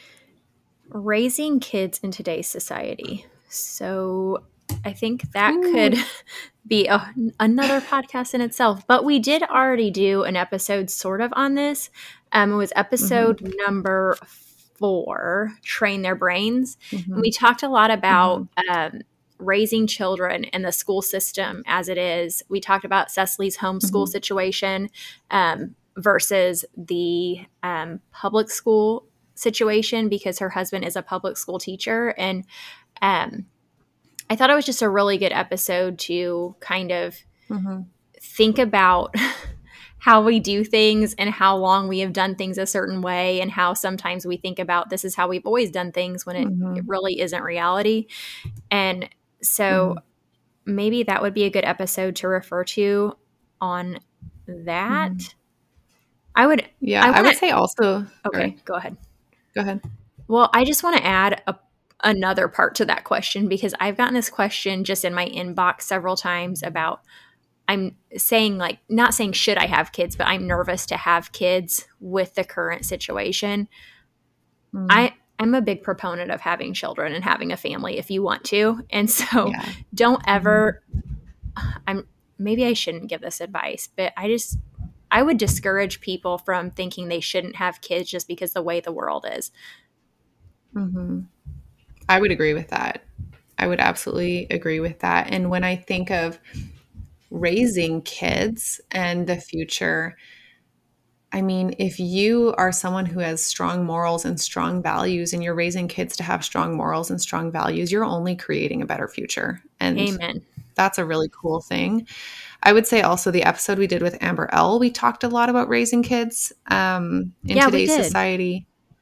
Raising kids in today's society. So I think that Ooh. could be a, another podcast in itself. But we did already do an episode sort of on this. Um, it was episode mm-hmm. number four, Train Their Brains. Mm-hmm. And we talked a lot about mm-hmm. um, raising children and the school system as it is. We talked about Cecily's homeschool mm-hmm. situation um, versus the um, public school situation, because her husband is a public school teacher. And um, I thought it was just a really good episode to kind of mm-hmm. think about how we do things and how long we have done things a certain way, and how sometimes we think about this is how we've always done things when it, mm-hmm. it really isn't reality. And so mm-hmm. maybe that would be a good episode to refer to on that. Mm-hmm. I would. Yeah, I, wanna, I would say also. Okay, sorry. Go ahead. Go ahead. Well, I just want to add a another part to that question, because I've gotten this question just in my inbox several times about, I'm saying like, not saying should I have kids, but I'm nervous to have kids with the current situation. Mm. I, I'm a big proponent of having children and having a family if you want to. And so yeah. don't ever, mm-hmm. I'm, maybe I shouldn't give this advice, but I just, I would discourage people from thinking they shouldn't have kids just because the way the world is. Mm-hmm. I would agree with that. I would absolutely agree with that. And when I think of raising kids and the future, I mean, if you are someone who has strong morals and strong values, and you're raising kids to have strong morals and strong values, you're only creating a better future. And Amen. That's a really cool thing. I would say also the episode we did with Amber L, we talked a lot about raising kids um, in yeah, today's society.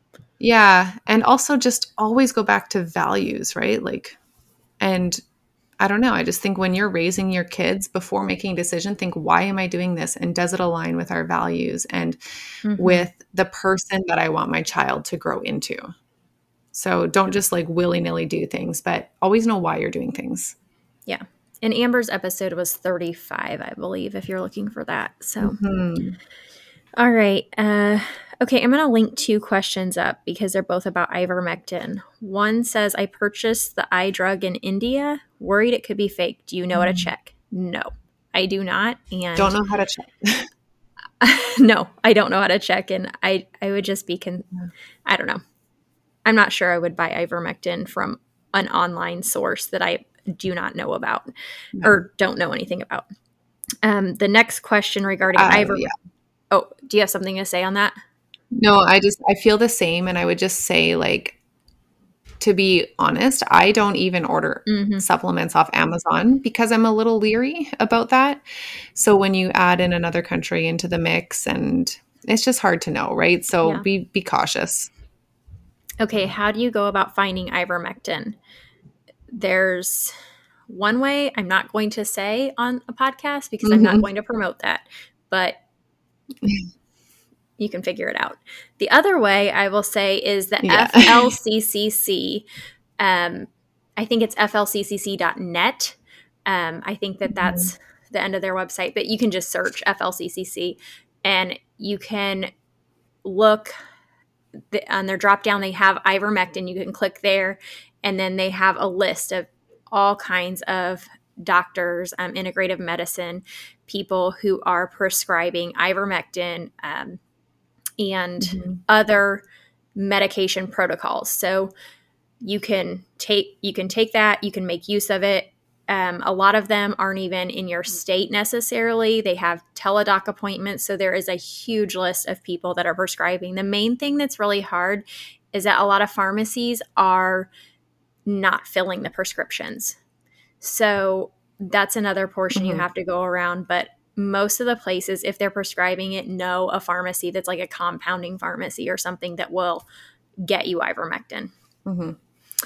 Yeah. And also just always go back to values, right? Like, and I don't know. I just think when you're raising your kids, before making a decision, think, why am I doing this? And does it align with our values and Mhm. with the person that I want my child to grow into? So don't just like willy-nilly do things, but always know why you're doing things. Yeah. And Amber's episode was thirty-five, I believe, if you're looking for that. So, Mhm. all right. Uh, okay, I'm going to link two questions up because they're both about ivermectin. One says, I purchased the eye drug in India, worried it could be fake. Do you know how to check? No, I do not. And Don't know how to check. no, I don't know how to check. And I, I would just be, con- I don't know. I'm not sure I would buy ivermectin from an online source that I do not know about No. or don't know anything about. Um, the next question regarding Uh, ivermectin. yeah. Oh, do you have something to say on that? No, I just, I feel the same. And I would just say, like, to be honest, I don't even order Mhm. supplements off Amazon because I'm a little leery about that. So when you add in another country into the mix, and it's just hard to know, right? So Yeah. be be cautious. Okay, how do you go about finding ivermectin? There's one way I'm not going to say on a podcast because I'm not Mhm. going to promote that, but you can figure it out. The other way I will say is the Yeah. F L C C C. Um, I think it's F L C C C dot net. Um, I think that that's the end of their website, but you can just search F L C C C and you can look the, on their drop down. They have ivermectin. You can click there, and then they have a list of all kinds of doctors, um, integrative medicine people who are prescribing ivermectin um, and Mhm. other medication protocols. So you can take you can take that. You can make use of it. Um, a lot of them aren't even in your state necessarily. They have teledoc appointments. So there is a huge list of people that are prescribing. The main thing that's really hard is that a lot of pharmacies are not filling the prescriptions. So that's another portion you Mhm. have to go around. But most of the places, if they're prescribing it, know a pharmacy that's like a compounding pharmacy or something that will get you ivermectin. Mhm.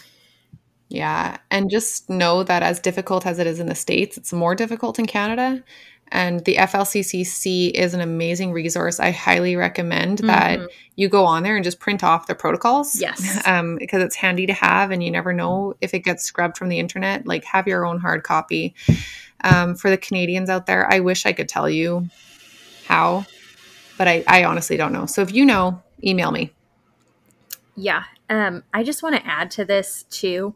Yeah. And just know that as difficult as it is in the States, it's more difficult in Canada. And the F L C C C is an amazing resource. I highly recommend that Mhm. you go on there and just print off the protocols. Yes. Um, because it's handy to have and you never know if it gets scrubbed from the internet. Like, have your own hard copy. Um, for the Canadians out there, I wish I could tell you how, but I, I honestly don't know. So if you know, email me. Yeah. Um, I just want to add to this too.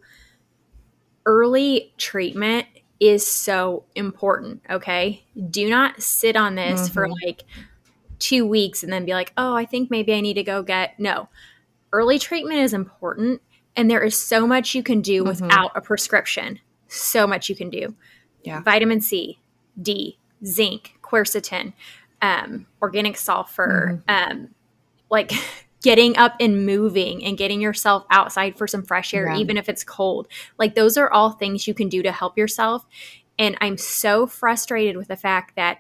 Early treatment is so important. Okay. Do not sit on this for Mhm. like two weeks and then be like, oh, I think maybe I need to go get. No. Early treatment is important. And there is so much you can do Mhm. without a prescription. So much you can do. Yeah. Vitamin C, D, zinc, quercetin, um, organic sulfur, Mhm. um, like getting up and moving and getting yourself outside for some fresh air, Yeah. even if it's cold. Like those are all things you can do to help yourself. And I'm so frustrated with the fact that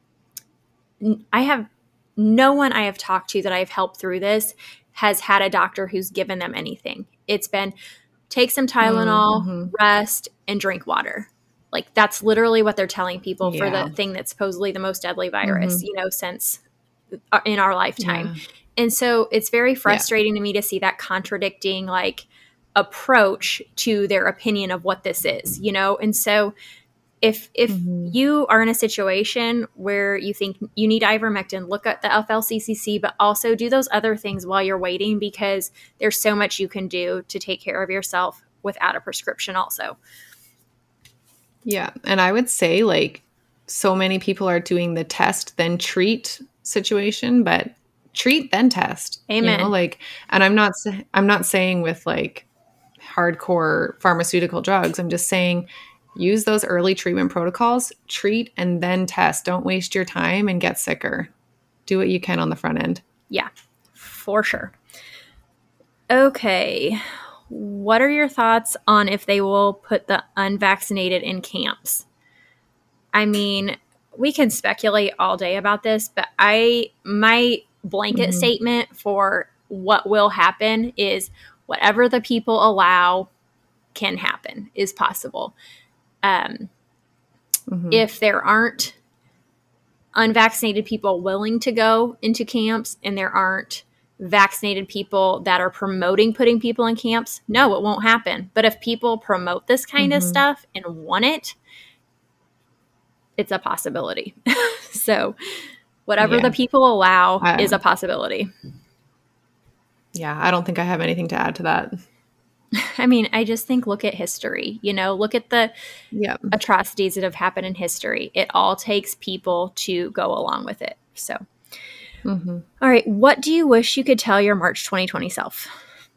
I have no one I have talked to that I've helped through this has had a doctor who's given them anything. It's been take some Tylenol, Mhm. rest, and drink water. Like that's literally what they're telling people for Yeah. the thing that's supposedly the most deadly virus, Mhm. you know, since uh, in our lifetime. Yeah. And so it's very Yeah. frustrating to me to see that contradicting like approach to their opinion of what this is, you know? And so if if Mhm. you are in a situation where you think you need ivermectin, look at the F L C C C, but also do those other things while you're waiting because there's so much you can do to take care of yourself without a prescription also. Yeah. And I would say, like, so many people are doing the test then treat situation, but treat then test. Amen. You know, like, and I'm not sa- I'm not saying with like hardcore pharmaceutical drugs. I'm just saying use those early treatment protocols, treat and then test. Don't waste your time and get sicker. Do what you can on the front end. Yeah, for sure. Okay. What are your thoughts on if they will put the unvaccinated in camps? I mean, we can speculate all day about this, but I my blanket Mhm. statement for what will happen is whatever the people allow can happen, is possible. Um, mm-hmm. If there aren't unvaccinated people willing to go into camps and there aren't vaccinated people that are promoting putting people in camps, no, it won't happen. But if people promote this kind mm-hmm. of stuff and want it, it's a possibility. So whatever yeah. the people allow I, is a possibility. Yeah, I don't think I have anything to add to that. I mean, I just think, look at history, you know, look at the yep. atrocities that have happened in history. It all takes people to go along with it. So, mm-hmm. All right. What do you wish you could tell your March twenty twenty self?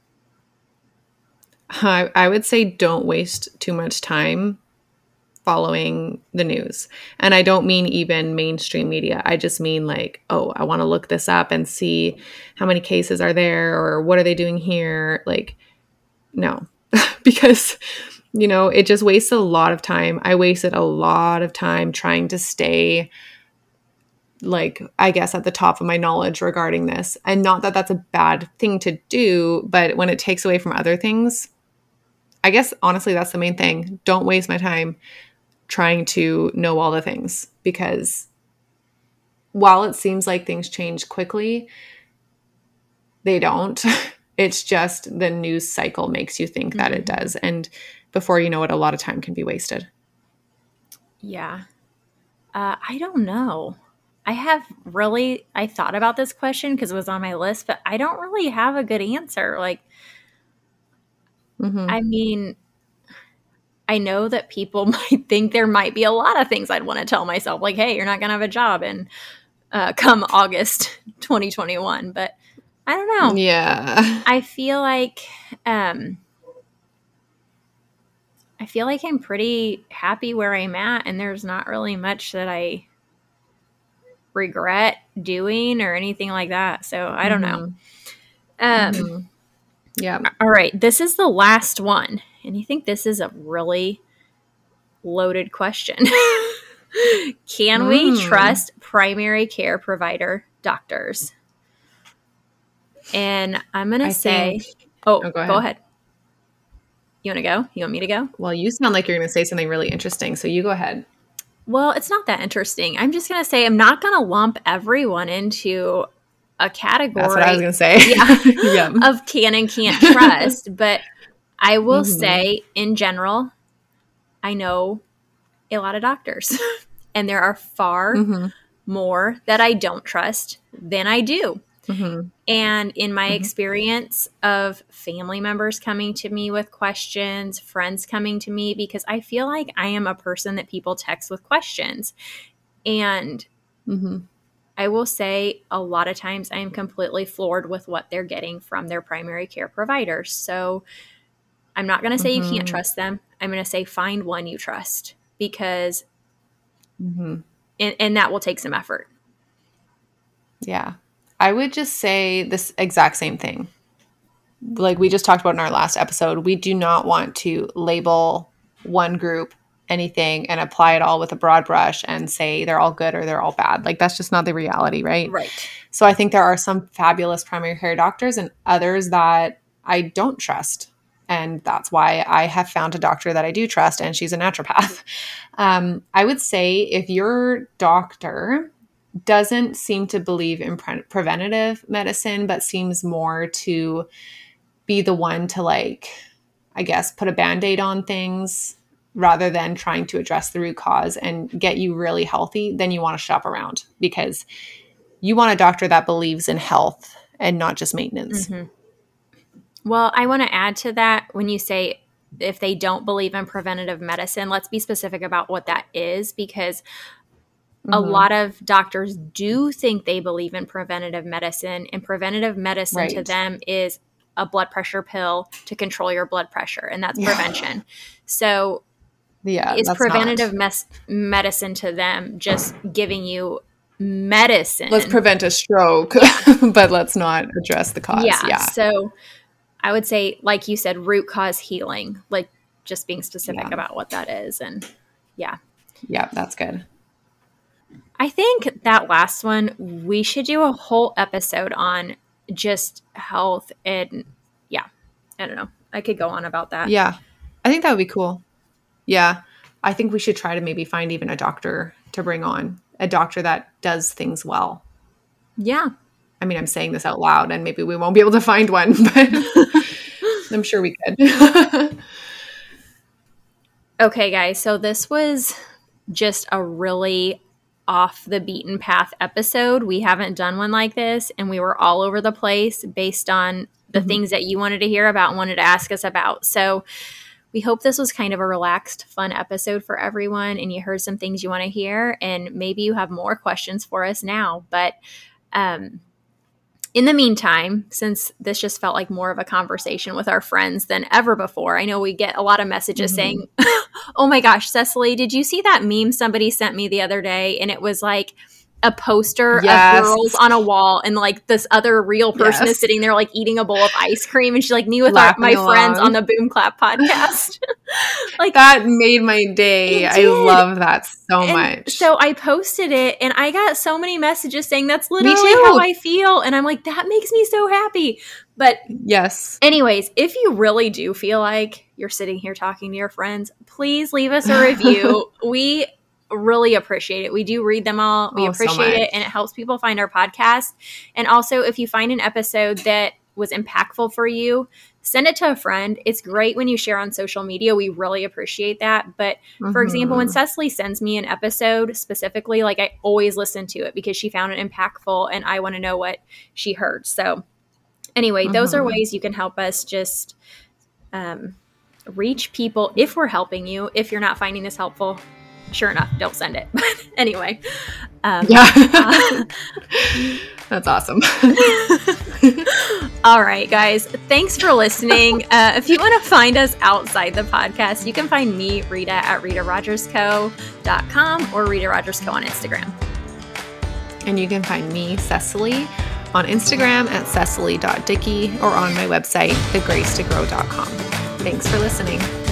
I, I would say don't waste too much time following the news. And I don't mean even mainstream media. I just mean like, oh, I want to look this up and see how many cases are there or what are they doing here? Like, no, because, you know, it just wastes a lot of time. I wasted a lot of time trying to stay, like, I guess, at the top of my knowledge regarding this. And not that that's a bad thing to do, but when it takes away from other things, I guess, honestly, that's the main thing. Don't waste my time trying to know all the things, because while it seems like things change quickly, they don't. It's just the news cycle makes you think that mm-hmm. it does. And before you know it, a lot of time can be wasted. Yeah. Uh, I don't know. I have really, I thought about this question because it was on my list, but I don't really have a good answer. Like, mm-hmm. I mean, I know that people might think there might be a lot of things I'd want to tell myself. Like, hey, you're not going to have a job in uh, come August twenty twenty-one. But I don't know. Yeah. I feel like um, I feel like I'm pretty happy where I'm at, and there's not really much that I regret doing or anything like that. So I don't mm-hmm. know. Um, mm-hmm. Yeah. All right. This is the last one. And I think this is a really loaded question. Can mm. we trust primary care provider doctors? And I'm going to say, think, oh, oh, go ahead. go ahead. You want to go? You want me to go? Well, you sound like you're going to say something really interesting. So you go ahead. Well, it's not that interesting. I'm just going to say I'm not going to lump everyone into a category. That's what I was going to say. Yeah, yeah. Of can and can't trust. But I will mm-hmm. say, in general, I know a lot of doctors. And there are far mm-hmm. more that I don't trust than I do. Mm-hmm. And in my mm-hmm. experience of family members coming to me with questions, friends coming to me, because I feel like I am a person that people text with questions. And mm-hmm. I will say a lot of times I am completely floored with what they're getting from their primary care providers. So I'm not going to say mm-hmm. you can't trust them. I'm going to say find one you trust, because mm-hmm. and, and that will take some effort. Yeah. I would just say this exact same thing. Like we just talked about in our last episode, we do not want to label one group anything and apply it all with a broad brush and say they're all good or they're all bad. Like that's just not the reality, right? Right. So I think there are some fabulous primary care doctors and others that I don't trust. And that's why I have found a doctor that I do trust, and she's a naturopath. Um, I would say if your doctor doesn't seem to believe in pre- preventative medicine, but seems more to be the one to, like, I guess, put a Band-Aid on things rather than trying to address the root cause and get you really healthy, then you want to shop around, because you want a doctor that believes in health and not just maintenance. Mm-hmm. Well, I want to add to that when you say if they don't believe in preventative medicine, let's be specific about what that is, because mm-hmm. a lot of doctors do think they believe in preventative medicine, and preventative medicine right. to them is a blood pressure pill to control your blood pressure, and that's prevention. Yeah. So yeah, is preventative mes- medicine to them just giving you medicine? Let's prevent a stroke, but let's not address the cause. Yeah. yeah. So I would say, like you said, root cause healing, like just being specific yeah. about what that is. And yeah. Yeah, that's good. I think that last one, we should do a whole episode on just health. And yeah, I don't know. I could go on about that. Yeah. I think that would be cool. Yeah. I think we should try to maybe find even a doctor to bring on, a doctor that does things well. Yeah. I mean, I'm saying this out loud and maybe we won't be able to find one, but I'm sure we could. Okay, guys. So this was just a really off the beaten path episode. We haven't done one like this, and we were all over the place based on the mm-hmm. things that you wanted to hear about and wanted to ask us about. So we hope this was kind of a relaxed, fun episode for everyone, and you heard some things you want to hear, and maybe you have more questions for us now. But um, in the meantime, since this just felt like more of a conversation with our friends than ever before, I know we get a lot of messages mm-hmm. saying, oh my gosh, Cecily, did you see that meme somebody sent me the other day? And it was like a poster yes. of girls on a wall, and like this other real person yes. is sitting there like eating a bowl of ice cream, and she's like, me with our, my along. friends on the Boom Clap podcast. Like that made my day. I love that so and much. So I posted it, and I got so many messages saying that's literally how I feel, and I'm like, that makes me so happy. But yes. Anyways, if you really do feel like you're sitting here talking to your friends, please leave us a review. We really appreciate it. We do read them all. We oh, appreciate so it, and it helps people find our podcast. And also, if you find an episode that was impactful for you, send it to a friend. It's great when you share on social media. We really appreciate that. But mm-hmm. for example, when Cecily sends me an episode specifically, like I always listen to it because she found it impactful and I want to know what she heard. So anyway, mm-hmm. those are ways you can help us just um, reach people if we're helping you. If you're not finding this helpful, sure enough, don't send it. But anyway. Um, yeah. uh, That's awesome. All right, guys. Thanks for listening. Uh, if you want to find us outside the podcast, you can find me, Rita, at rita rogers co dot com or Rita Rogers Co on Instagram. And you can find me, Cecily, on Instagram at cecily dot dickey or on my website, the grace to grow dot com. Thanks for listening.